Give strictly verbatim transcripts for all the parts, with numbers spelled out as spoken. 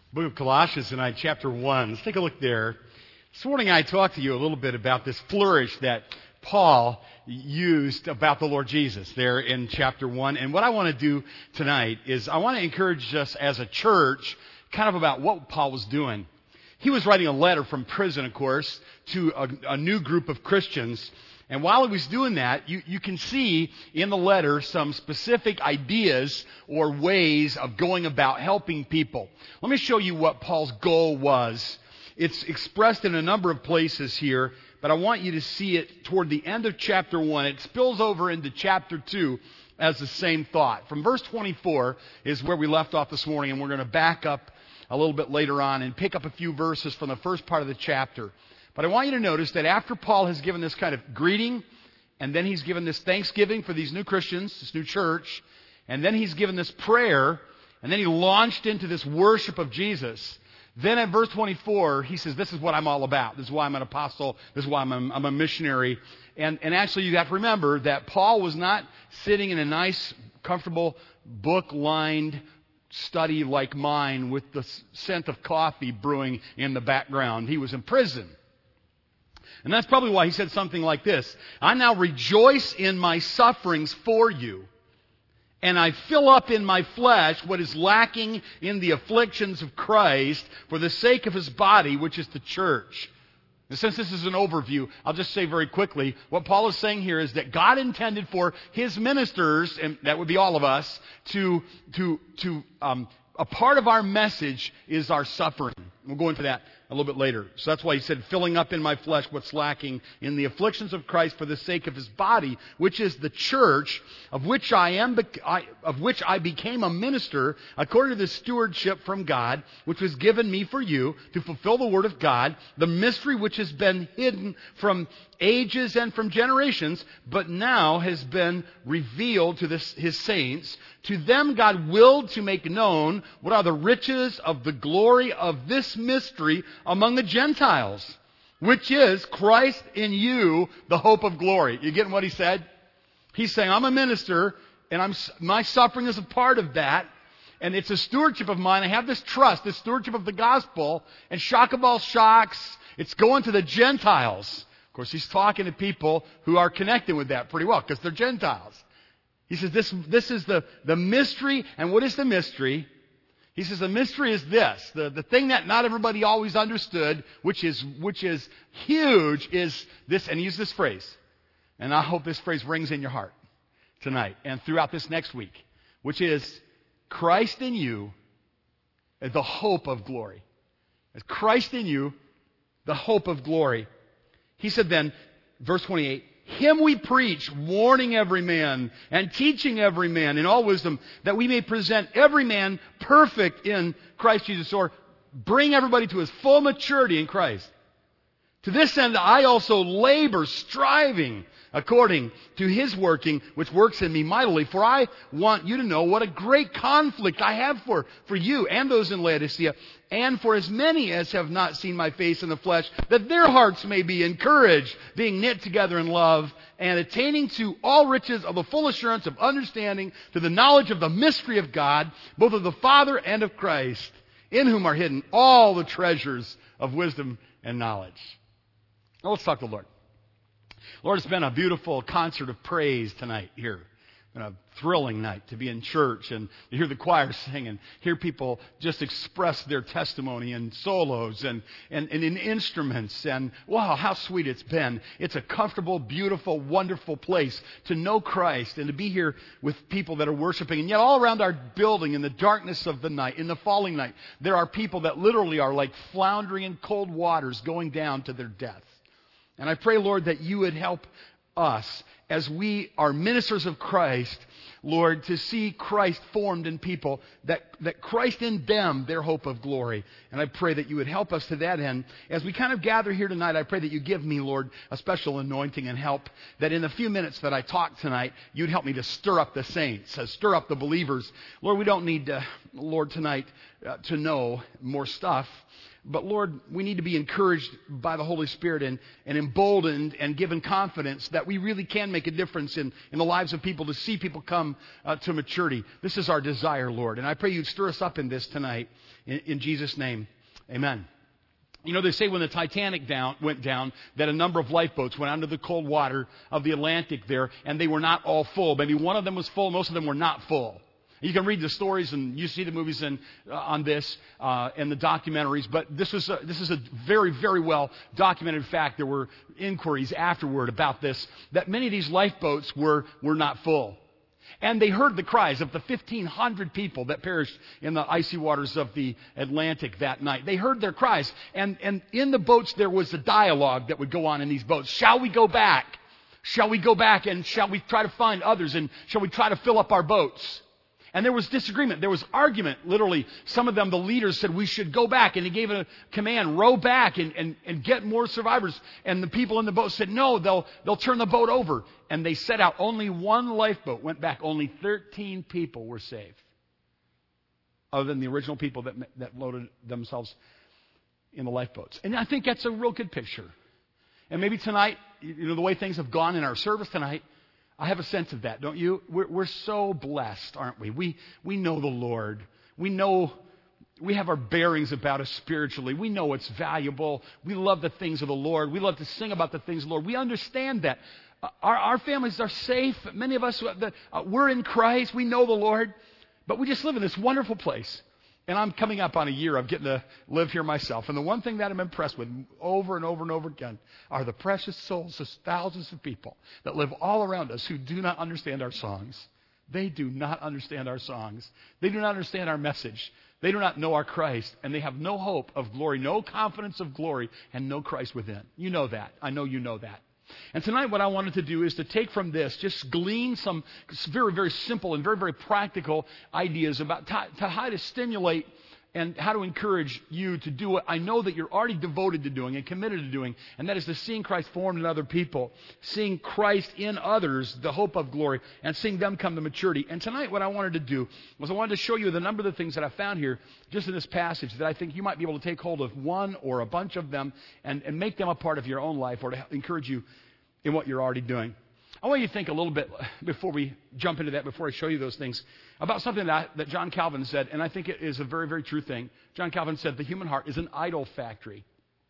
Book of Colossians tonight, chapter one. Let's take a look there. This morning I talked to you a little bit about this flourish that Paul used about the Lord Jesus there in chapter one. And what I want to do tonight is I want to encourage us as a church kind of about what Paul was doing. He was writing a letter from prison, of course, to a, a new group of Christians. And while he was doing that, you, you can see in the letter some specific ideas or ways of going about helping people. Let me show you what Paul's goal was. It's expressed in a number of places here, but I want you to see it toward the end of chapter one. It spills over into chapter two as the same thought. From verse twenty-four is where we left off this morning, and we're going to back up a little bit later on and pick up a few verses from the first part of the chapter. But I want you to notice that after Paul has given this kind of greeting, and then he's given this thanksgiving for these new Christians, this new church, and then he's given this prayer, and then he launched into this worship of Jesus. Then at verse twenty-four, he says, this is what I'm all about. This is why I'm an apostle. This is why I'm a, I'm a missionary. And, and actually, you have to remember that Paul was not sitting in a nice, comfortable, book-lined study like mine with the scent of coffee brewing in the background. He was in prison. And that's probably why he said something like this: I now rejoice in my sufferings for you, and I fill up in my flesh what is lacking in the afflictions of Christ for the sake of his body, which is the church. And since this is an overview, I'll just say very quickly, what Paul is saying here is that God intended for his ministers, and that would be all of us, to, to, to, um, a part of our message is our suffering. We'll go into that a little bit later. So that's why he said, filling up in my flesh what's lacking in the afflictions of Christ for the sake of his body, which is the church, of which I am, of which I became a minister according to the stewardship from God, which was given me for you to fulfill the word of God, the mystery which has been hidden from ages and from generations, but now has been revealed to this, his saints. To them God willed to make known what are the riches of the glory of this mystery among the Gentiles, which is Christ in you, the hope of glory. You getting what he said? He's saying, I'm a minister, and I'm my suffering is a part of that, and it's a stewardship of mine. I have this trust, this stewardship of the gospel, and shock of all shocks, it's going to the Gentiles. Of course, he's talking to people who are connected with that pretty well, because they're Gentiles. He says, this, this is the, the mystery, and what is the mystery? He says the mystery is this, the, the thing that not everybody always understood, which is which is huge, is this, and he used this phrase, and I hope this phrase rings in your heart tonight and throughout this next week, which is Christ in you, the hope of glory. As Christ in you, the hope of glory. He said then, verse twenty-eight, him we preach, warning every man and teaching every man in all wisdom, that we may present every man perfect in Christ Jesus, or bring everybody to his full maturity in Christ. To this end I also labor, striving according to his working, which works in me mightily. For I want you to know what a great conflict I have for, for you and those in Laodicea, and for as many as have not seen my face in the flesh, that their hearts may be encouraged, being knit together in love, and attaining to all riches of the full assurance of understanding, to the knowledge of the mystery of God, both of the Father and of Christ, in whom are hidden all the treasures of wisdom and knowledge. Now let's talk to the Lord. Lord, it's been a beautiful concert of praise tonight here. It's been a thrilling night to be in church and to hear the choir sing and hear people just express their testimony in solos and, and, and in instruments. And wow, how sweet it's been. It's a comfortable, beautiful, wonderful place to know Christ and to be here with people that are worshiping. And yet all around our building in the darkness of the night, in the falling night, there are people that literally are like floundering in cold waters going down to their death. And I pray, Lord, that you would help us as we are ministers of Christ, Lord, to see Christ formed in people, that, that Christ in them, their hope of glory. And I pray that you would help us to that end. As we kind of gather here tonight, I pray that you give me, Lord, a special anointing and help, that in the few minutes that I talk tonight, you'd help me to stir up the saints, uh, stir up the believers. Lord, we don't need, uh, Lord, tonight uh, to know more stuff. But Lord, we need to be encouraged by the Holy Spirit and, and emboldened and given confidence that we really can make a difference in, in the lives of people, to see people come uh, to maturity. This is our desire, Lord. And I pray you'd stir us up in this tonight. In, in Jesus' name, amen. You know, they say when the Titanic down, went down that a number of lifeboats went out into the cold water of the Atlantic there, and they were not all full. Maybe one of them was full, most of them were not full. You can read the stories and you see the movies in, uh, on this uh, and the documentaries, but this was a, this is a very, very well documented fact. There were inquiries afterward about this, that many of these lifeboats were, were not full. And they heard the cries of the fifteen hundred people that perished in the icy waters of the Atlantic that night. They heard their cries. And, and in the boats there was a dialogue that would go on in these boats. Shall we go back? Shall we go back and shall we try to find others? And shall we try to fill up our boats? And there was disagreement. There was argument, literally. Some of them, the leaders, said we should go back. And he gave a command, row back and, and, and get more survivors. And the people in the boat said, no, they'll, they'll turn the boat over. And they set out. Only one lifeboat went back. Only thirteen people were saved, other than the original people that, that loaded themselves in the lifeboats. And I think that's a real good picture. And maybe tonight, you know, the way things have gone in our service tonight, I have a sense of that, don't you? We're, we're so blessed, aren't we? We we know the Lord. We know, we have our bearings about us spiritually. We know it's valuable. We love the things of the Lord. We love to sing about the things of the Lord. We understand that. Our, our families are safe. Many of us, uh, we're in Christ. We know the Lord. But we just live in this wonderful place. And I'm coming up on a year of getting to live here myself. And the one thing that I'm impressed with over and over and over again are the precious souls of thousands of people that live all around us who do not understand our songs. They do not understand our songs. They do not understand our message. They do not know our Christ. And they have no hope of glory, no confidence of glory, and no Christ within. You know that. I know you know that. And tonight what I wanted to do is to take from this, just glean some very, very simple and very, very practical ideas about to, to how to stimulate and how to encourage you to do what I know that you're already devoted to doing and committed to doing, and that is to seeing Christ formed in other people, seeing Christ in others, the hope of glory, and seeing them come to maturity. And tonight what I wanted to do was I wanted to show you the number of the things that I found here just in this passage that I think you might be able to take hold of one or a bunch of them and, and make them a part of your own life, or to encourage you in what you're already doing. I want you to think a little bit before we jump into that, before I show you those things, about something that, that John Calvin said, and I think it is a very, very true thing. John Calvin said the human heart is an idol factory.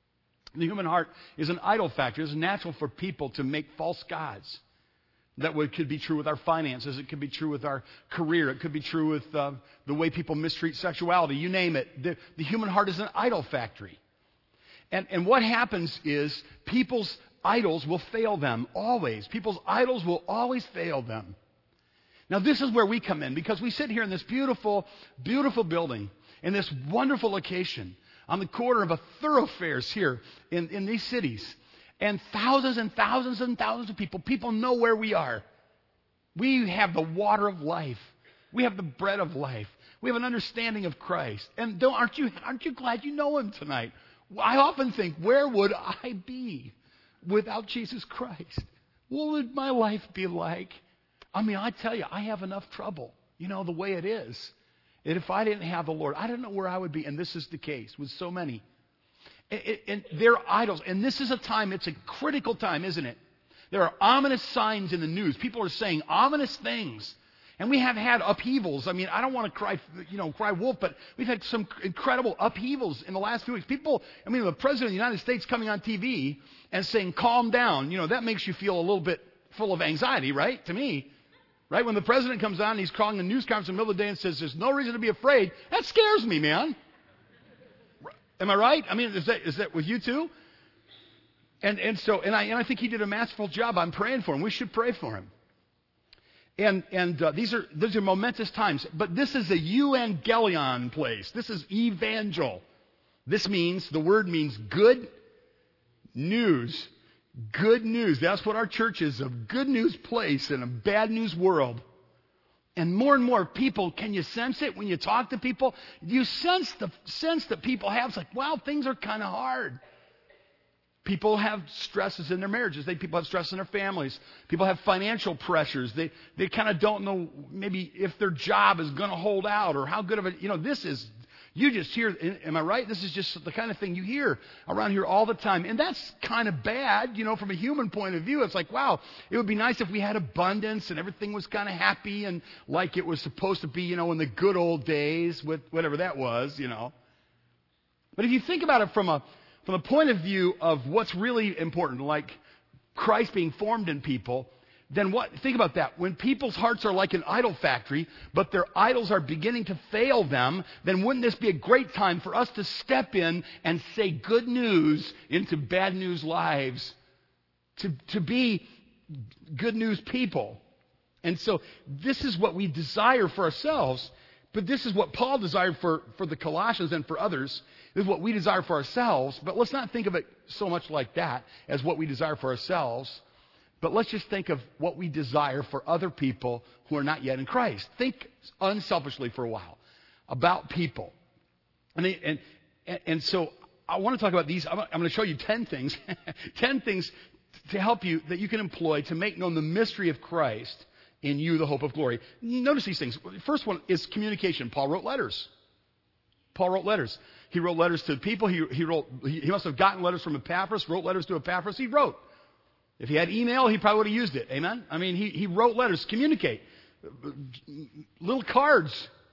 The human heart is an idol factory. It's natural for people to make false gods. That would, could be true with our finances. It could be true with our career. It could be true with uh, the way people mistreat sexuality. You name it. The, the human heart is an idol factory. And, and what happens is people's idols will fail them, always. People's idols will always fail them. Now, this is where we come in, because we sit here in this beautiful, beautiful building, in this wonderful location, on the corner of a thoroughfares here in, in these cities. And thousands and thousands and thousands of people, people know where we are. We have the water of life. We have the bread of life. We have an understanding of Christ. And don't, aren't you, aren't you glad you know Him tonight? I often think, where would I be without Jesus Christ? What would my life be like? I mean, I tell you, I have enough trouble, you know, the way it is. And if I didn't have the Lord, I don't know where I would be. And this is the case with so many. And, and they're idols. And this is a time, it's a critical time, isn't it? There are ominous signs in the news. People are saying ominous things. And we have had upheavals. I mean, I don't want to cry, you know, cry wolf, but we've had some incredible upheavals in the last few weeks. People, I mean, the President of the United States coming on T V and saying, calm down, you know, that makes you feel a little bit full of anxiety, right? To me, right? When the President comes on and he's calling a news conference in the middle of the day and says, there's no reason to be afraid, that scares me, man. Am I right? I mean, is that, is that with you too? And, and so, and I, and I think he did a masterful job. I'm praying for him. We should pray for him. And, and uh, these are these are momentous times. But this is a euangelion place. This is evangel. This means, the word means good news. Good news. That's what our church is, a good news place in a bad news world. And more and more people, can you sense it when you talk to people? You sense the sense that people have. It's like, wow, things are kind of hard. People have stresses in their marriages. They, people have stress in their families. People have financial pressures. They they kind of don't know maybe if their job is going to hold out or how good of a, you know, this is, You just hear, am I right? This is just the kind of thing you hear around here all the time. And that's kind of bad, you know, from a human point of view. It's like, wow, it would be nice if we had abundance and everything was kind of happy and like it was supposed to be, you know, in the good old days with whatever that was, you know. But if you think about it from a from the point of view of what's really important, like Christ being formed in people, then what? Think about that. When people's hearts are like an idol factory, but their idols are beginning to fail them, then wouldn't this be a great time for us to step in and say good news into bad news lives? To, to be good news people. And so this is what we desire for ourselves, but this is what Paul desired for, for the Colossians and for others. This is what we desire for ourselves, but let's not think of it so much like that as what we desire for ourselves. But let's just think of what we desire for other people who are not yet in Christ. Think unselfishly for a while about people. And, and, and so I want to talk about these. I'm going to show you ten things, ten things to help you that you can employ to make known the mystery of Christ in you, the hope of glory. Notice these things. First one is communication. Paul wrote letters. Paul wrote letters. He wrote letters to people. He, he, wrote, he must have gotten letters from Epaphras, wrote letters to Epaphras. He wrote. If he had email, he probably would have used it. Amen? I mean, he, he wrote letters, communicate. Little cards,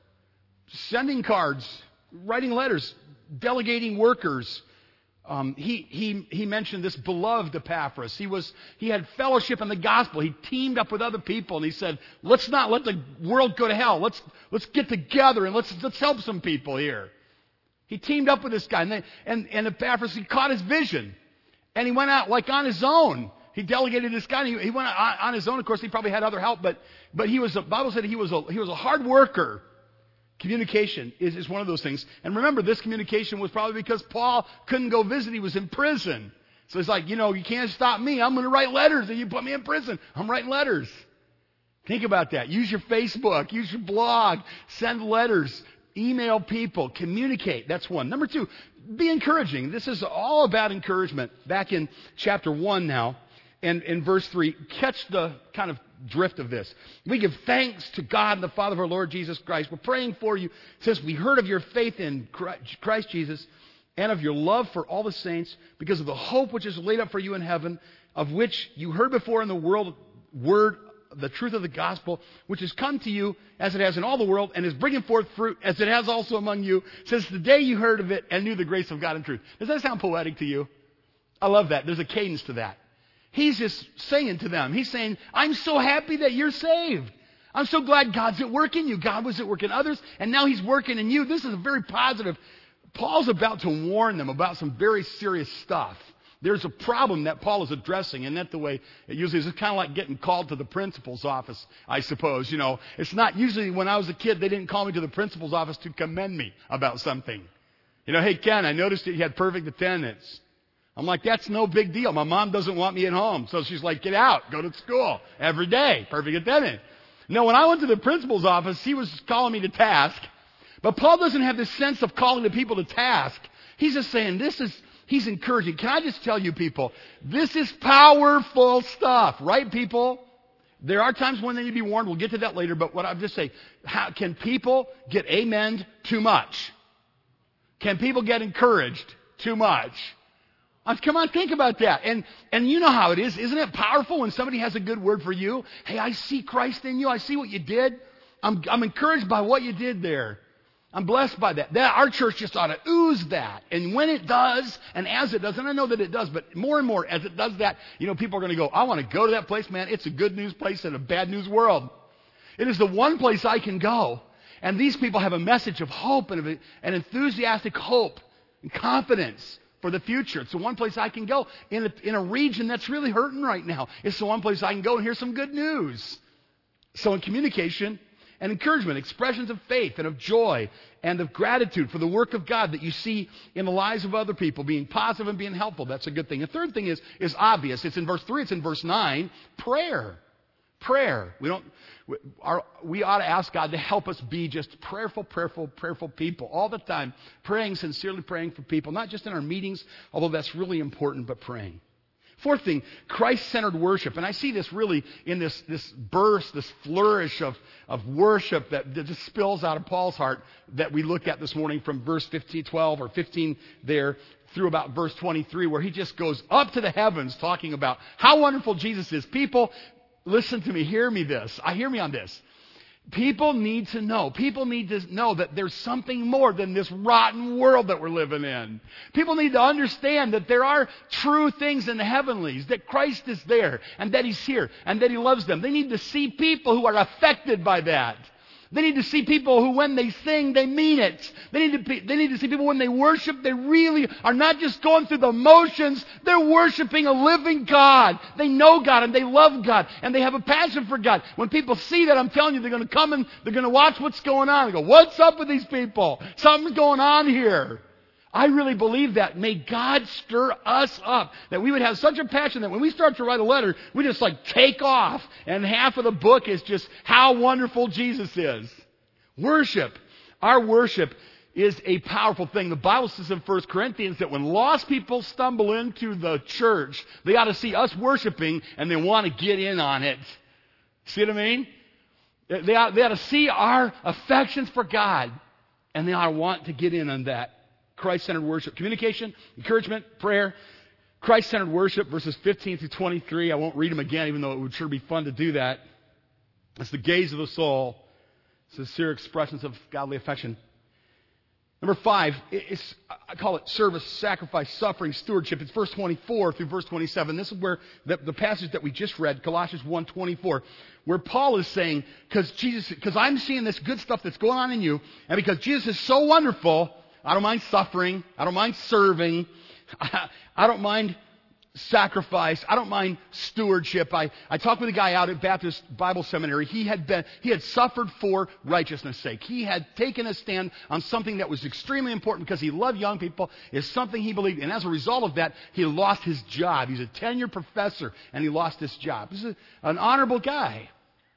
sending cards, writing letters, delegating workers. Um, he, he, he mentioned this beloved Epaphras. He was, he had fellowship in the gospel. He teamed up with other people and he said, let's not let the world go to hell. Let's, let's get together and let's, let's help some people here. He teamed up with this guy and, they, and, and Epaphras, he caught his vision and he went out like on his own. He delegated this guy. And he, he went on, on his own. Of course, he probably had other help, but but he was. The Bible said he was a he was a hard worker. Communication is, is one of those things. And remember, this communication was probably because Paul couldn't go visit. He was in prison. So it's like, you know, you can't stop me. I'm going to write letters, and you put me in prison. I'm writing letters. Think about that. Use your Facebook. Use your blog. Send letters. Email people. Communicate. That's one. Number two, be encouraging. This is all about encouragement. Back in chapter one now. And in verse three, catch the kind of drift of this. We give thanks to God, the Father of our Lord Jesus Christ. We're praying for you since we heard of your faith in Christ Jesus and of your love for all the saints because of the hope which is laid up for you in heaven, of which you heard before in the world, word, the truth of the gospel, which has come to you as it has in all the world and is bringing forth fruit as it has also among you since the day you heard of it and knew the grace of God and truth. Does that sound poetic to you? I love that. There's a cadence to that. He's just saying to them, he's saying, I'm so happy that you're saved. I'm so glad God's at work in you. God was at work in others, and now he's working in you. This is a very positive. Paul's about to warn them about some very serious stuff. There's a problem that Paul is addressing, and that's the way it usually is. It's kind of like getting called to the principal's office, I suppose. You know, it's not usually when I was a kid, they didn't call me to the principal's office to commend me about something. You know, hey, Ken, I noticed that you had perfect attendance. I'm like, that's no big deal. My mom doesn't want me at home. So she's like, get out, go to school every day. Perfect attendance. No, when I went to the principal's office, he was calling me to task. But Paul doesn't have this sense of calling the people to task. He's just saying, this is, he's encouraging. Can I just tell you people, this is powerful stuff, right, people? There are times when they need to be warned. We'll get to that later. But what I'm just saying, how can people get amened too much? Can people get encouraged too much? Come on, think about that. And and you know how it is. Isn't it powerful when somebody has a good word for you? Hey, I see Christ in you. I see what you did. I'm I'm encouraged by what you did there. I'm blessed by that. That our church just ought to ooze that. And when it does, and as it does, and I know that it does, but more and more as it does that, you know, people are going to go, I want to go to that place, man. It's a good news place in a bad news world. It is the one place I can go. And these people have a message of hope and of an enthusiastic hope and confidence for the future. It's the one place I can go in a, in a region that's really hurting right now. It's the one place I can go and hear some good news. So in communication and encouragement, expressions of faith and of joy and of gratitude for the work of God that you see in the lives of other people, being positive and being helpful, that's a good thing. The third thing is, is obvious. It's in verse three, it's in verse nine, prayer. Prayer. We don't, we, our, we ought to ask God to help us be just prayerful, prayerful, prayerful people all the time. Praying, sincerely praying for people, not just in our meetings, although that's really important, but praying. Fourth thing, Christ-centered worship. And I see this really in this, this burst, this flourish of, of worship that, that just spills out of Paul's heart that we look at this morning from verse fifteen, twelve or fifteen there through about verse twenty-three, where he just goes up to the heavens talking about how wonderful Jesus is. People, listen to me, hear me this. I hear me on this. People need to know. People need to know that there's something more than this rotten world that we're living in. People need to understand that there are true things in the heavenlies, that Christ is there, and that He's here, and that He loves them. They need to see people who are affected by that. They need to see people who, when they sing, they mean it. They need to be, they need to see people when they worship, they really are not just going through the motions. They're worshiping a living God. They know God and they love God and they have a passion for God. When people see that, I'm telling you, they're going to come and they're going to watch what's going on. They go, what's up with these people? Something's going on here. I really believe that. May God stir us up, that we would have such a passion that when we start to write a letter, we just like take off. And half of the book is just how wonderful Jesus is. Worship. Our worship is a powerful thing. The Bible says in First Corinthians that when lost people stumble into the church, they ought to see us worshiping and they want to get in on it. See what I mean? They ought, they ought to see our affections for God and they ought to want to get in on that. Christ-centered worship. Communication, encouragement, prayer. Christ-centered worship, verses fifteen through twenty-three. I won't read them again, even though it would sure be fun to do that. It's the gaze of the soul. Sincere expressions of godly affection. Number five, it's, I call it service, sacrifice, suffering, stewardship. It's verse twenty-four through verse twenty-seven. This is where the, the passage that we just read, Colossians one twenty-four, where Paul is saying, because Jesus, because I'm seeing this good stuff that's going on in you, and because Jesus is so wonderful, I don't mind suffering. I don't mind serving. I, I don't mind sacrifice. I don't mind stewardship. I, I talked with a guy out at Baptist Bible Seminary. He had been, he had suffered for righteousness' sake. He had taken a stand on something that was extremely important because he loved young people. It's something he believed. And as a result of that, he lost his job. He's a tenured professor and he lost his job. This is an honorable guy.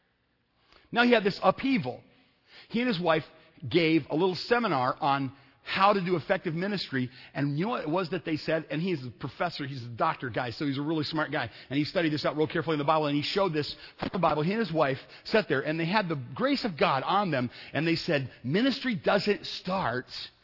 Now he had this upheaval. He and his wife gave a little seminar on how to do effective ministry. And you know what it was that they said? And he's a professor, he's a doctor guy, so he's a really smart guy. And he studied this out real carefully in the Bible, and he showed this from the Bible. He and his wife sat there, and they had the grace of God on them, and they said, ministry doesn't start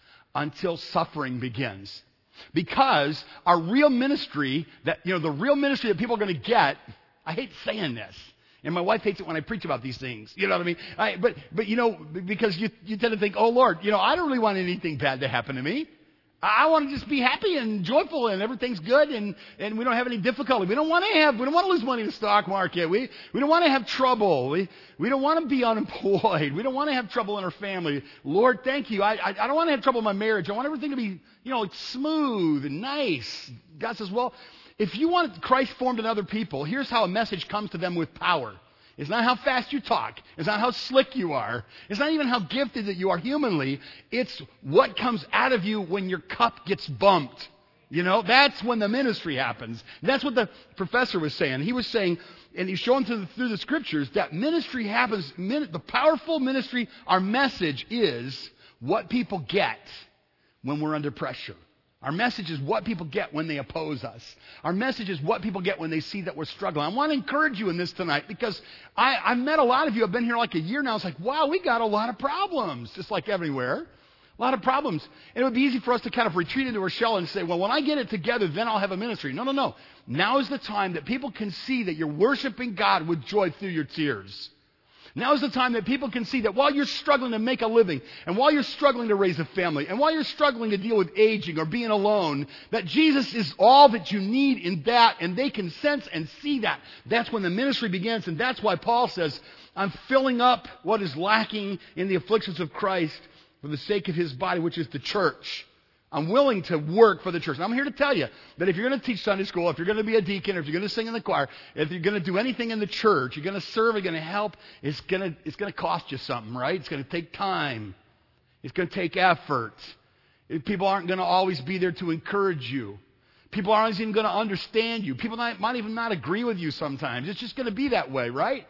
until suffering begins. Because our real ministry, that you know, the real ministry that people are going to get, I hate saying this, and my wife hates it when I preach about these things. You know what I mean? I, but, but you know, because you, you tend to think, oh, Lord, you know, I don't really want anything bad to happen to me. I, I want to just be happy and joyful and everything's good and, and we don't have any difficulty. We don't want to have, we don't want to lose money in the stock market. We, we don't want to have trouble. We, we don't want to be unemployed. We don't want to have trouble in our family. Lord, thank you. I, I, I don't want to have trouble in my marriage. I want everything to be, you know, like smooth and nice. God says, well, if you want Christ formed in other people, here's how a message comes to them with power. It's not how fast you talk. It's not how slick you are. It's not even how gifted that you are humanly. It's what comes out of you when your cup gets bumped. You know, that's when the ministry happens. That's what the professor was saying. He was saying, and he's showing through the, through the scriptures, that ministry happens, the powerful ministry, our message is what people get when we're under pressure. Our message is what people get when they oppose us. Our message is what people get when they see that we're struggling. I want to encourage you in this tonight because I, I've met a lot of you. I've been here like a year now. It's like, wow, we got a lot of problems, just like everywhere. A lot of problems. And it would be easy for us to kind of retreat into our shell and say, well, when I get it together, then I'll have a ministry. No, no, no. Now is the time that people can see that you're worshiping God with joy through your tears. Now is the time that people can see that while you're struggling to make a living, and while you're struggling to raise a family, and while you're struggling to deal with aging or being alone, that Jesus is all that you need in that, and they can sense and see that. That's when the ministry begins, and that's why Paul says, I'm filling up what is lacking in the afflictions of Christ for the sake of His body, which is the church. I'm willing to work for the church. And I'm here to tell you that if you're going to teach Sunday school, if you're going to be a deacon, if you're going to sing in the choir, if you're going to do anything in the church, you're going to serve, you're going to help, it's going to, it's going to cost you something, right? It's going to take time. It's going to take effort. People aren't going to always be there to encourage you. People aren't even going to understand you. People might, might even not agree with you sometimes. It's just going to be that way, right?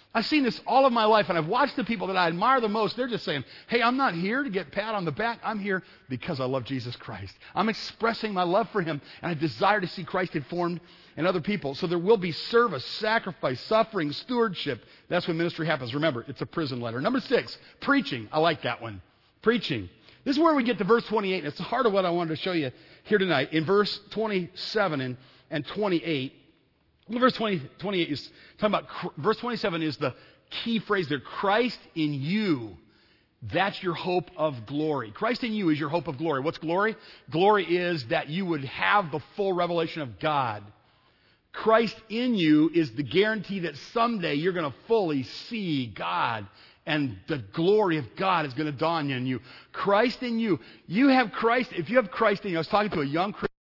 I've seen this all of my life, and I've watched the people that I admire the most. They're just saying, hey, I'm not here to get pat on the back. I'm here because I love Jesus Christ. I'm expressing my love for him, and I desire to see Christ informed in other people. So there will be service, sacrifice, suffering, stewardship. That's when ministry happens. Remember, it's a prison letter. Number six, preaching. I like that one. Preaching. This is where we get to verse twenty-eight, and it's the heart of what I wanted to show you here tonight. In verse twenty-seven and, and twenty-eight, verse twenty, twenty-eight is talking about, verse twenty-seven is the key phrase there. Christ in you, that's your hope of glory. Christ in you is your hope of glory. What's glory? Glory is that you would have the full revelation of God. Christ in you is the guarantee that someday you're going to fully see God, and the glory of God is going to dawn on you. Christ in you. You have Christ. If you have Christ in you, I was talking to a young Christian,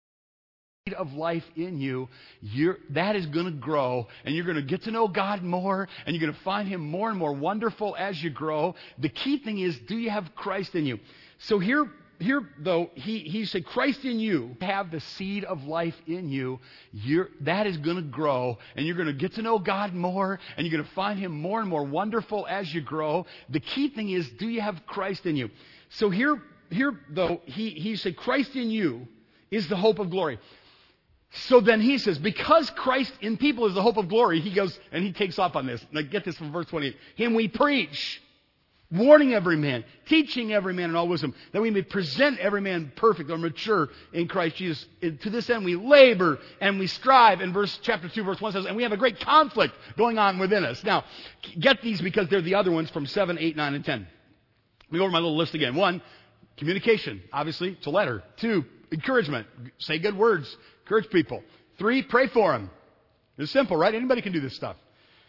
of life in you, you're, that is going to grow, and you're going to get to know God more, and you're going to find him more and more wonderful as you grow. The key thing is, do you have Christ in you? So here, here though, he, he said, Christ in you, have the seed of life in you, you're, that is going to grow, and you're going to get to know God more, and you're going to find him more and more wonderful as you grow. The key thing is, do you have Christ in you? So here, here though, he, he said, Christ in you is the hope of glory. So then he says, because Christ in people is the hope of glory, he goes, and he takes off on this. Now get this from verse twenty-eight. Him we preach, warning every man, teaching every man in all wisdom, that we may present every man perfect or mature in Christ Jesus. And to this end we labor and we strive. In verse chapter two, verse one says, and we have a great conflict going on within us. Now, get these because they're the other ones from seven, eight, nine, and ten. Let me go over my little list again. One, communication. Obviously, it's a letter. Two, encouragement. Say good words. Encourage people. Three, pray for them. It's simple, right? Anybody can do this stuff.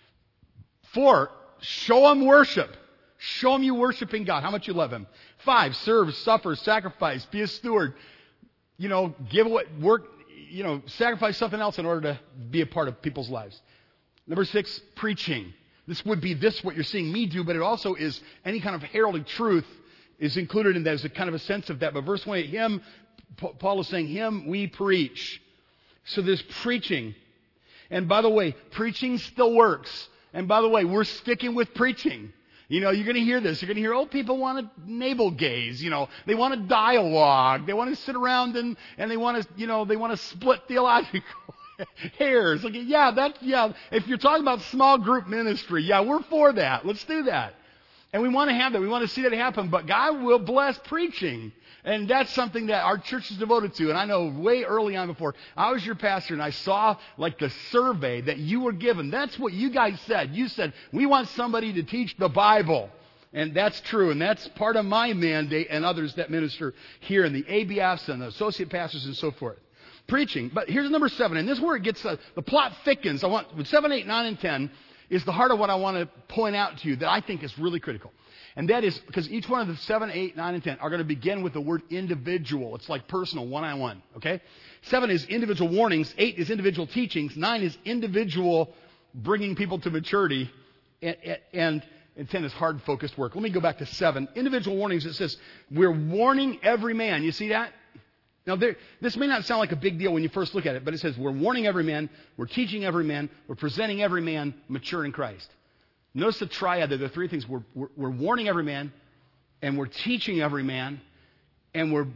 Four, show them worship. Show them you worshiping God, how much you love him. Five, serve, suffer, sacrifice, be a steward. You know, give what work, you know, sacrifice something else in order to be a part of people's lives. Number six, preaching. This would be this, what you're seeing me do, but it also is any kind of heralding truth is included in that. There's a kind of a sense of that. But verse twenty-eight, him, Paul is saying, him we preach. So there's preaching. And by the way, preaching still works. And by the way, we're sticking with preaching. You know, you're going to hear this. You're going to hear, oh, people want to navel gaze. You know, they want to dialogue. They want to sit around and, and they want to, you know, they want to split theological hairs. Like, yeah, that, yeah. If you're talking about small group ministry, yeah, we're for that. Let's do that. And we want to have that. We want to see that happen. But God will bless preaching. And that's something that our church is devoted to. And I know way early on before, I was your pastor and I saw like the survey that you were given. That's what you guys said. You said, we want somebody to teach the Bible. And that's true. And that's part of my mandate and others that minister here in the A B Fs and the associate pastors and so forth. Preaching. But here's number seven. And this is where it gets, uh, the plot thickens. I want, with seven, eight, nine, and ten is the heart of what I want to point out to you that I think is really critical. And that is because each one of the seven, eight, nine, and ten are going to begin with the word individual. It's like personal, one-on-one. Okay? Seven is individual warnings. Eight is individual teachings. Nine is individual bringing people to maturity. And, and, and ten is hard, focused work. Let me go back to seven. Individual warnings. It says, we're warning every man. You see that? Now, there, this may not sound like a big deal when you first look at it, but it says we're warning every man, we're teaching every man, we're presenting every man mature in Christ. Notice the triad there. The three things. We're, we're, we're warning every man, and we're teaching every man, and we're,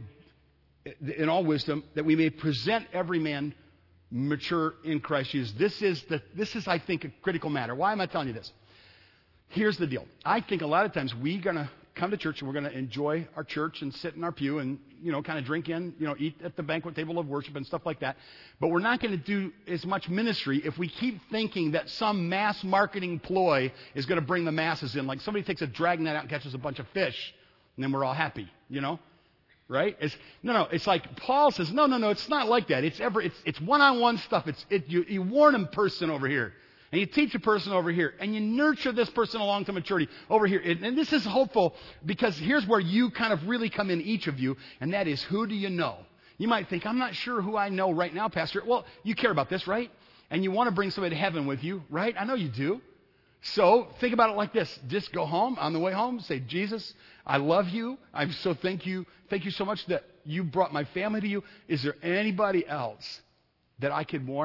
in all wisdom, that we may present every man mature in Christ Jesus. This is, the, this is, I think, a critical matter. Why am I telling you this? Here's the deal. I think a lot of times we're going to come to church and we're going to enjoy our church and sit in our pew and, you know, kind of drink in, you know, eat at the banquet table of worship and stuff like that. But we're not going to do as much ministry if we keep thinking that some mass marketing ploy is going to bring the masses in. Like somebody takes a dragnet out and catches a bunch of fish and then we're all happy, you know? Right? It's, no, no. It's like Paul says, no, no, no. It's not like that. It's ever, it's, it's one-on-one stuff. It's, it, you, you warn a person over here. And you teach a person over here, and you nurture this person along to maturity over here. And this is hopeful because here's where you kind of really come in, each of you, and that is, who do you know? You might think, I'm not sure who I know right now, Pastor. Well, you care about this, right? And you want to bring somebody to heaven with you, right? I know you do. So think about it like this. Just go home, on the way home, say, Jesus, I love you. I'm so thank you. Thank you so much that you brought my family to you. Is there anybody else that I could warn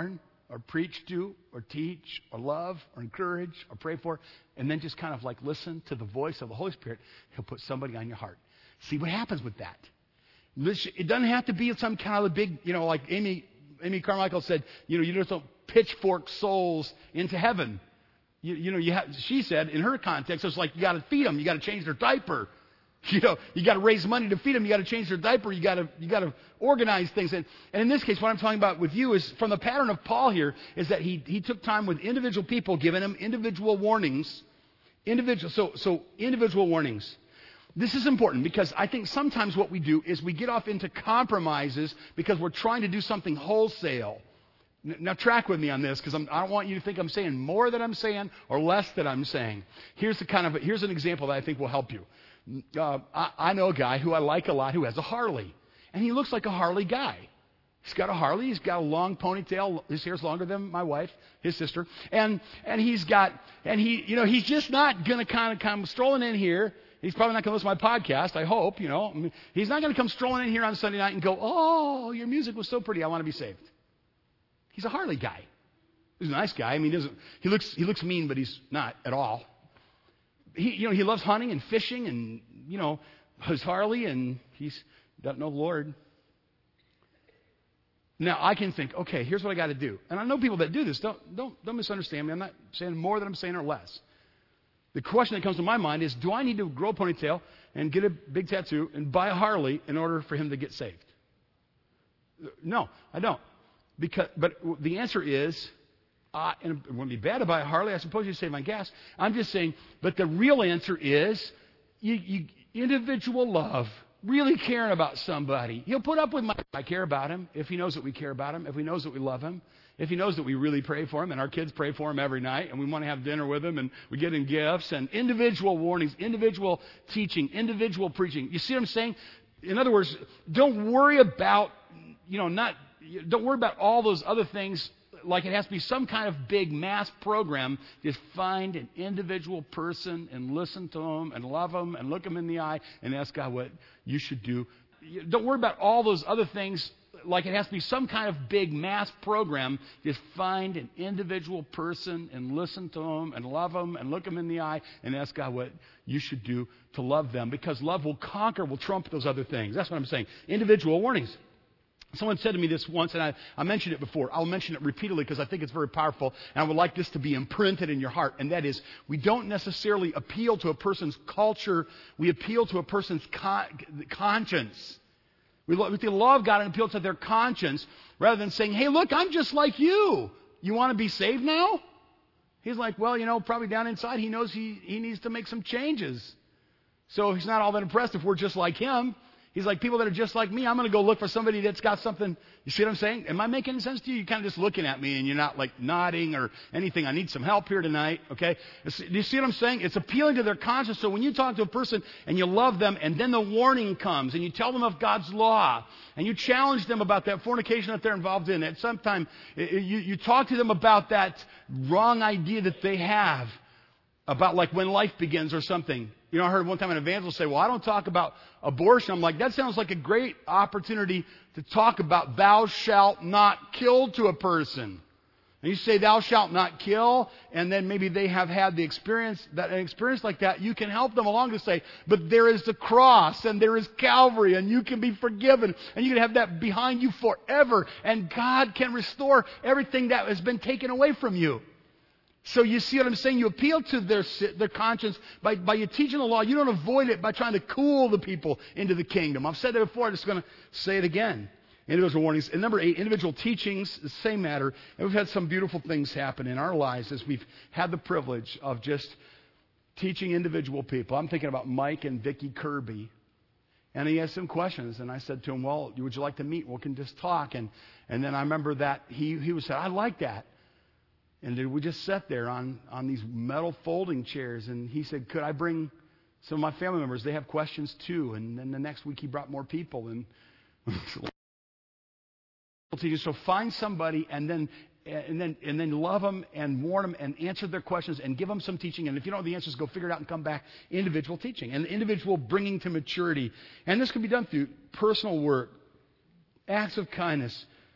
or preach to or teach or love or encourage or pray for, and then just kind of like listen to the voice of the Holy Spirit, He'll put somebody on your heart. See what happens with that. It doesn't have to be some kind of a big, you know, like Amy Amy Carmichael said, you know, you just don't pitchfork souls into heaven. You, you know, you have, she said in her context, it's like you got to feed them, you got to change their diaper. You know, you got to raise money to feed them. You got to change their diaper. You got to you got to organize things. And, and in this case, what I'm talking about with you is from the pattern of Paul here is that he he took time with individual people, giving them individual warnings, individual so so individual warnings. This is important because I think sometimes what we do is we get off into compromises because we're trying to do something wholesale. Now track with me on this because I don't want you to think I'm saying more than I'm saying or less than I'm saying. Here's the kind of here's an example that I think will help you. Uh, I, I know a guy who I like a lot who has a Harley, and he looks like a Harley guy. He's got a Harley. He's got a long ponytail. His hair's longer than my wife, his sister, and and he's got and he you know he's just not gonna kind of come strolling in here. He's probably not going to listen to my podcast, I hope, you know. I mean, he's not going to come strolling in here on Sunday night and go, oh, your music was so pretty, I want to be saved. He's a Harley guy. He's a nice guy. I mean, he, doesn't, he looks he looks mean, but he's not at all. He, you know, he loves hunting and fishing and, you know, his Harley, and he's doesn't know the Lord. Now, I can think, okay, here's what I got to do. And I know people that do this. Don't, don't, don't misunderstand me. I'm not saying more than I'm saying or less. The question that comes to my mind is, do I need to grow a ponytail and get a big tattoo and buy a Harley in order for him to get saved? No, I don't. Because, but the answer is, uh, and it wouldn't be bad to buy a Harley. I suppose you save my gas. I'm just saying, but the real answer is, you, you, individual love, really caring about somebody. He'll put up with my, I care about him, if he knows that we care about him, if he knows that we love him. If he knows that we really pray for him, and our kids pray for him every night, and we want to have dinner with him, and we get him gifts, and individual warnings, individual teaching, individual preaching. You see what I'm saying? In other words, don't worry about, you know, not, don't worry about all those other things like it has to be some kind of big mass program. Just find an individual person and listen to them and love them and look them in the eye and ask God what you should do. Don't worry about all those other things like it has to be some kind of big mass program. Just find an individual person and listen to them and love them and look them in the eye and ask God what you should do to love them, because love will conquer, will trump those other things. That's what I'm saying. Individual warnings. Someone said to me this once, and I, I mentioned it before. I'll mention it repeatedly because I think it's very powerful, and I would like this to be imprinted in your heart, and that is, we don't necessarily appeal to a person's culture. We appeal to a person's con- conscience. We with the law of God and appeal to their conscience rather than saying, hey, look, I'm just like you. You want to be saved now? He's like, well, you know, probably down inside he knows he, he needs to make some changes. So he's not all that impressed if we're just like him. He's like, people that are just like me, I'm going to go look for somebody that's got something. You see what I'm saying? Am I making sense to you? You're kind of just looking at me and you're not like nodding or anything. I need some help here tonight, okay? Do you see what I'm saying? It's appealing to their conscience. So when you talk to a person and you love them and then the warning comes and you tell them of God's law and you challenge them about that fornication that they're involved in, at some time you, you talk to them about that wrong idea that they have about like when life begins or something. You know, I heard one time an evangelist say, well, I don't talk about abortion. I'm like, that sounds like a great opportunity to talk about thou shalt not kill to a person. And you say thou shalt not kill, and then maybe they have had the experience, that an experience like that, you can help them along to say, but there is the cross, and there is Calvary, and you can be forgiven, and you can have that behind you forever, and God can restore everything that has been taken away from you. So you see what I'm saying? You appeal to their their conscience by, by you teaching the law. You don't avoid it by trying to cool the people into the kingdom. I've said that before. I'm just going to say it again. Individual warnings. And number eight, individual teachings, the same matter. And we've had some beautiful things happen in our lives as we've had the privilege of just teaching individual people. I'm thinking about Mike and Vicki Kirby. And he had some questions. And I said to him, well, would you like to meet? We can just talk. And, and then I remember that he, he was said, I like that. And we just sat there on, on these metal folding chairs. And he said, could I bring some of my family members? They have questions too. And then the next week he brought more people. And so find somebody and then and then and then love them and warn them and answer their questions and give them some teaching. And if you don't know the answers, go figure it out and come back. Individual teaching and individual bringing to maturity. And this can be done through personal work, acts of kindness,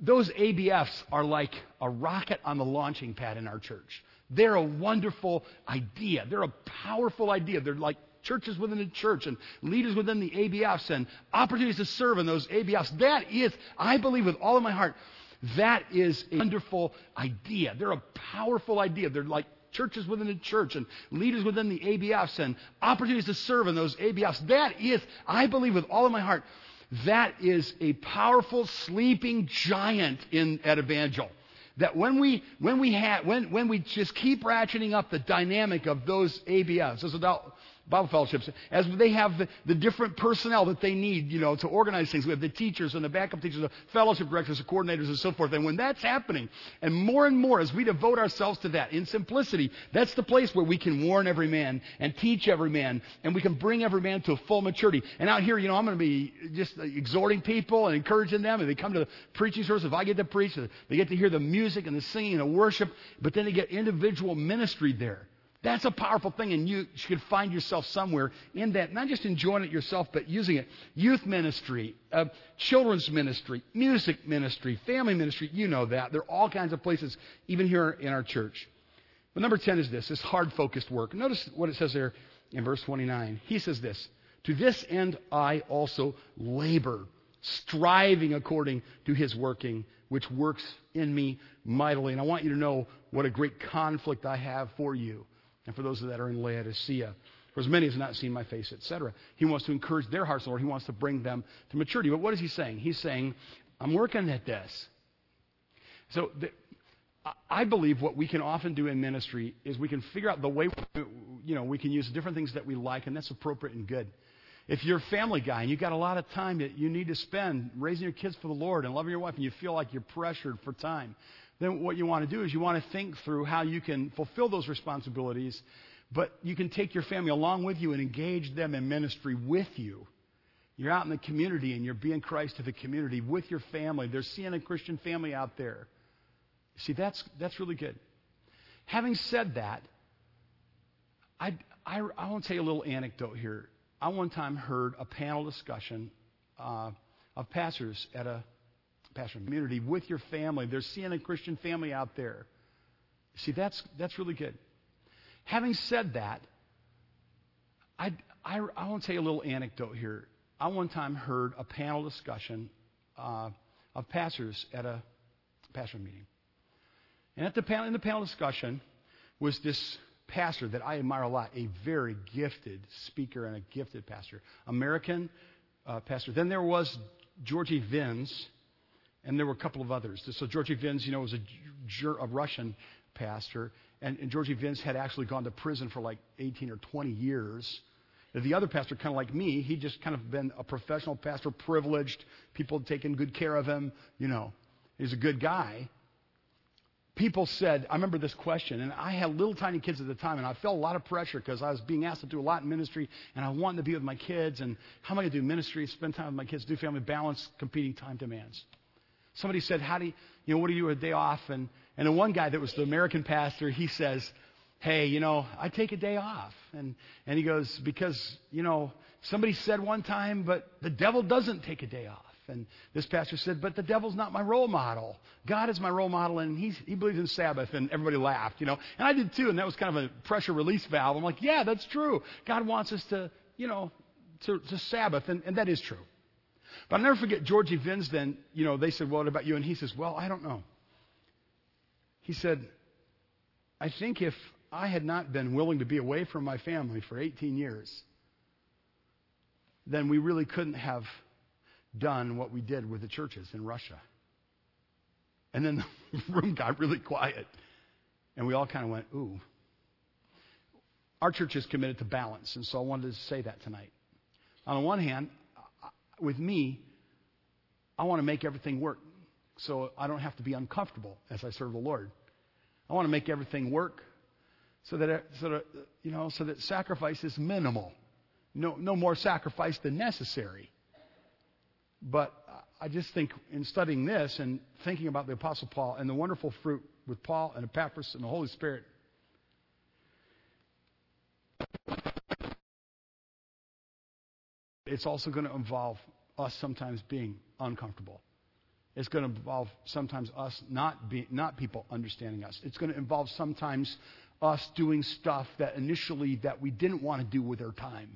those A B Fs are like a rocket on the launching pad in our church. They're a wonderful idea. They're a powerful idea. They're like churches within the church and leaders within the A B Fs and opportunities to serve in those A B Fs. That is, I believe with all of my heart, that is a wonderful idea. They're a powerful idea. They're like churches within the church and leaders within the A B Fs and opportunities to serve in those A B Fs. That is, I believe with all of my heart, that is a powerful sleeping giant in at Evangel. That when we when we ha- when when we just keep ratcheting up the dynamic of those A B Fs, those adult Bible fellowships, as they have the, the different personnel that they need, you know, to organize things. We have the teachers and the backup teachers, the fellowship directors, the coordinators, and so forth. And when that's happening, and more and more as we devote ourselves to that in simplicity, that's the place where we can warn every man and teach every man, and we can bring every man to a full maturity. And out here, you know, I'm going to be just exhorting people and encouraging them, and they come to the preaching service. If I get to preach, they get to hear the music and the singing and the worship, but then they get individual ministry there. That's a powerful thing, and you should find yourself somewhere in that, not just enjoying it yourself, but using it. Youth ministry, uh, children's ministry, music ministry, family ministry, you know that. There are all kinds of places, even here in our church. But number ten is this, this hard-focused work. Notice what it says there in verse twenty-nine. He says this, "To this end I also labor, striving according to his working, which works in me mightily." And I want you to know what a great conflict I have for you. And for those that are in Laodicea, for as many as have not seen my face, et cetera. He wants to encourage their hearts, Lord. He wants to bring them to maturity. But what is he saying? He's saying, I'm working at this. So the, I believe what we can often do in ministry is we can figure out the way, you know, we can use different things that we like, and that's appropriate and good. If you're a family guy and you've got a lot of time that you need to spend raising your kids for the Lord and loving your wife, and you feel like you're pressured for time, then what you want to do is you want to think through how you can fulfill those responsibilities, but you can take your family along with you and engage them in ministry with you. You're out in the community and you're being Christ to the community with your family. They're seeing a Christian family out there. See, that's that's really good. Having said that, I, I, I want to tell you a little anecdote here. I one time heard a panel discussion uh, of pastors at a pastor community with your family. They're seeing a Christian family out there. See, that's that's really good. Having said that, I, I, I want to tell you a little anecdote here. I one time heard a panel discussion uh, of pastors at a pastor meeting. And at the panel, in the panel discussion was this pastor that I admire a lot, a very gifted speaker and a gifted pastor, American uh, pastor. Then there was Georgie Vins, and there were a couple of others. So Georgie Vins, you know, was a, a Russian pastor, and, and Georgie Vins had actually gone to prison for like eighteen or twenty years. The other pastor, kind of like me, he just kind of been a professional pastor, privileged, people had taken good care of him, you know. He's a good guy. People said, I remember this question, and I had little tiny kids at the time, and I felt a lot of pressure because I was being asked to do a lot in ministry, and I wanted to be with my kids, and how am I going to do ministry, spend time with my kids, do family, balance competing time demands. Somebody said, how do you, you know, what do you do a day off? And, and the one guy that was the American pastor, he says, hey, you know, I take a day off. And, and he goes, because, you know, somebody said one time, but the devil doesn't take a day off. And this pastor said, but the devil's not my role model. God is my role model, and he's, he believes in Sabbath. And everybody laughed, you know. And I did too, and that was kind of a pressure release valve. I'm like, yeah, that's true. God wants us to, you know, to, to Sabbath, and, and that is true. But I'll never forget Georgie Vins then, you know, they said, well, what about you? And he says, well, I don't know. He said, I think if I had not been willing to be away from my family for eighteen years, then we really couldn't have done what we did with the churches in Russia. And then the room got really quiet. And we all kind of went, ooh. Our church is committed to balance, and so I wanted to say that tonight. On the one hand, with me, I want to make everything work so I don't have to be uncomfortable as I serve the Lord. I want to make everything work so that, so that you know, so that sacrifice is minimal. No, no more sacrifice than necessary. But I just think in studying this and thinking about the Apostle Paul and the wonderful fruit with Paul and Epaphras and the Holy Spirit, it's also going to involve us sometimes being uncomfortable. It's going to involve sometimes us not be, not people understanding us. It's going to involve sometimes us doing stuff that initially that we didn't want to do with our time.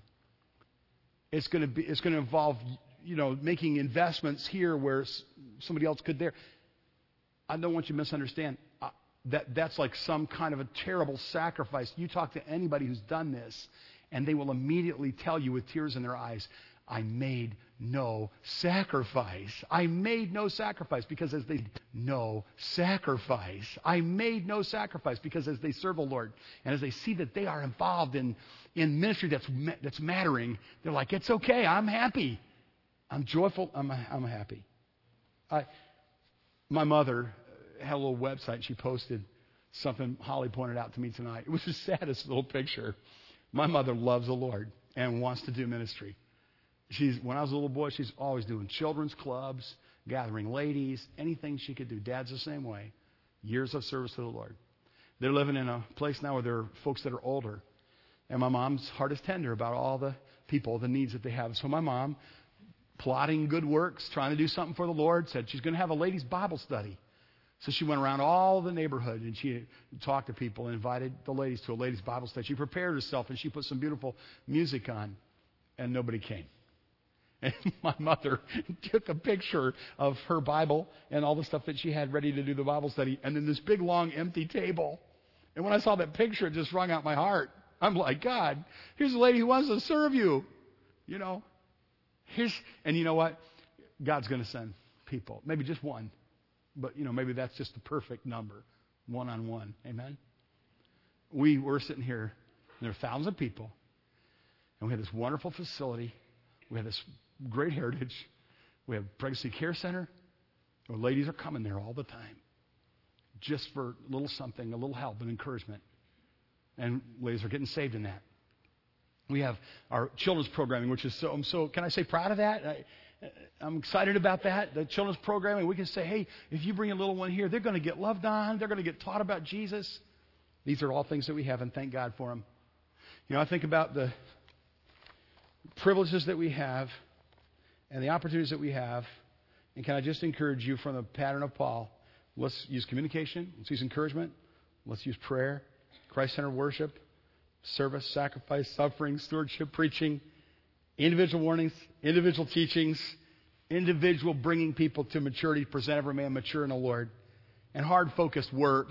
It's going to be it's going to involve, you know, making investments here where somebody else could there. I don't want you to misunderstand. Uh, that that's like some kind of a terrible sacrifice. You talk to anybody who's done this, and they will immediately tell you with tears in their eyes, I made no sacrifice. I made no sacrifice because as they no sacrifice. I made no sacrifice because as they serve the Lord and as they see that they are involved in, in ministry that's that's mattering, they're like, it's okay. I'm happy. I'm joyful. I'm I'm happy. I, my mother had a little website. She posted something Holly pointed out to me tonight. It was the saddest little picture. My mother loves the Lord and wants to do ministry. She's, when I was a little boy, she's always doing children's clubs, gathering ladies, anything she could do. Dad's the same way. Years of service to the Lord. They're living in a place now where there are folks that are older. And my mom's heart is tender about all the people, the needs that they have. So my mom, plotting good works, trying to do something for the Lord, said she's going to have a ladies' Bible study. So she went around all the neighborhood and she talked to people and invited the ladies to a ladies' Bible study. She prepared herself and she put some beautiful music on, and nobody came. And my mother took a picture of her Bible and all the stuff that she had ready to do the Bible study, and then this big, long, empty table. And when I saw that picture, it just wrung out my heart. I'm like, God, here's a lady who wants to serve you. You know, here's, and you know what? God's going to send people. Maybe just one. But, you know, maybe that's just the perfect number. One-on-one. Amen? We were sitting here, and there are thousands of people, and we had this wonderful facility. We have this great heritage. We have pregnancy care center. Where ladies are coming there all the time, just for a little something, a little help and encouragement. And ladies are getting saved in that. We have our children's programming, which is so, I'm so, can I say proud of that? I, I'm excited about that. The children's programming, we can say, hey, if you bring a little one here, they're going to get loved on. They're going to get taught about Jesus. These are all things that we have, and thank God for them. You know, I think about the privileges that we have and the opportunities that we have. And can I just encourage you from the pattern of Paul, let's use communication, let's use encouragement, let's use prayer, Christ-centered worship, service, sacrifice, suffering, stewardship, preaching, individual warnings, individual teachings, individual bringing people to maturity, present every man mature in the Lord, and hard focused work.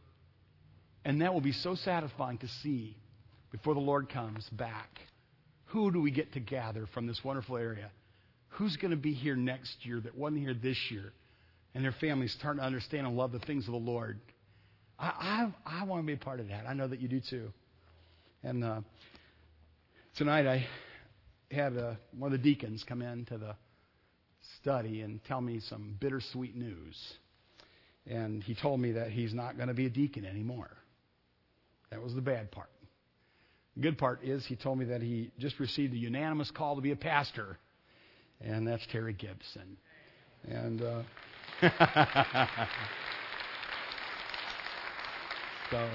And that will be so satisfying to see before the Lord comes back. Who do we get to gather from this wonderful area? Who's going to be here next year that wasn't here this year? And their families starting to understand and love the things of the Lord. I, I, I want to be a part of that. I know that you do too. And uh, tonight I had uh, one of the deacons come in to the study and tell me some bittersweet news. And he told me that he's not going to be a deacon anymore. That was the bad part. The good part is he told me that he just received a unanimous call to be a pastor. And that's Terry Gibson. And uh, so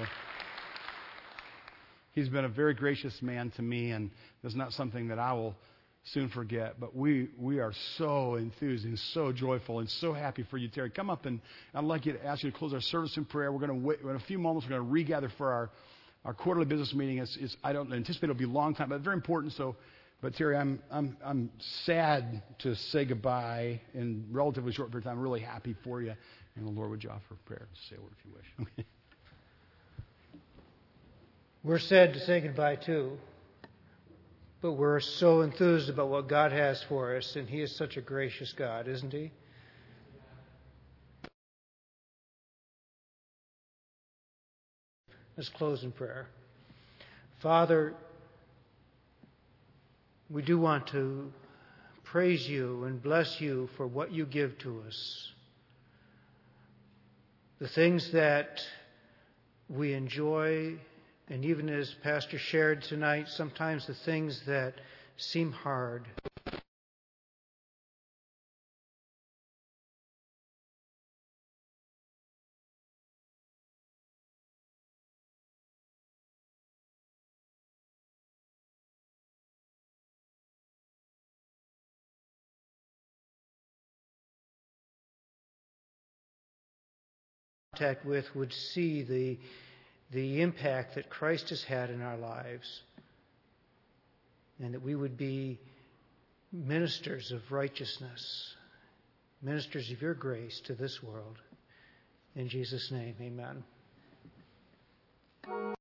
he's been a very gracious man to me, and it's not something that I will soon forget. But we, we are so enthused and so joyful and so happy for you, Terry. Come up, and I'd like you to ask you to close our service in prayer. We're going to wait, in a few moments, we're going to regather for our, our quarterly business meeting. It's, it's, I don't anticipate it'll be a long time, but very important. So, but Terry, I'm I'm I'm sad to say goodbye in a relatively short period of time. I'm really happy for you, and the Lord would you offer prayer. Say a word if you wish. Okay. We're sad to say goodbye too, but we're so enthused about what God has for us, and He is such a gracious God, isn't He? Let's close in prayer. Father, we do want to praise You and bless You for what You give to us. The things that we enjoy, and even as Pastor shared tonight, sometimes the things that seem hard. contact with would see the, the impact that Christ has had in our lives, and that we would be ministers of righteousness, ministers of your grace to this world. In Jesus' name, amen.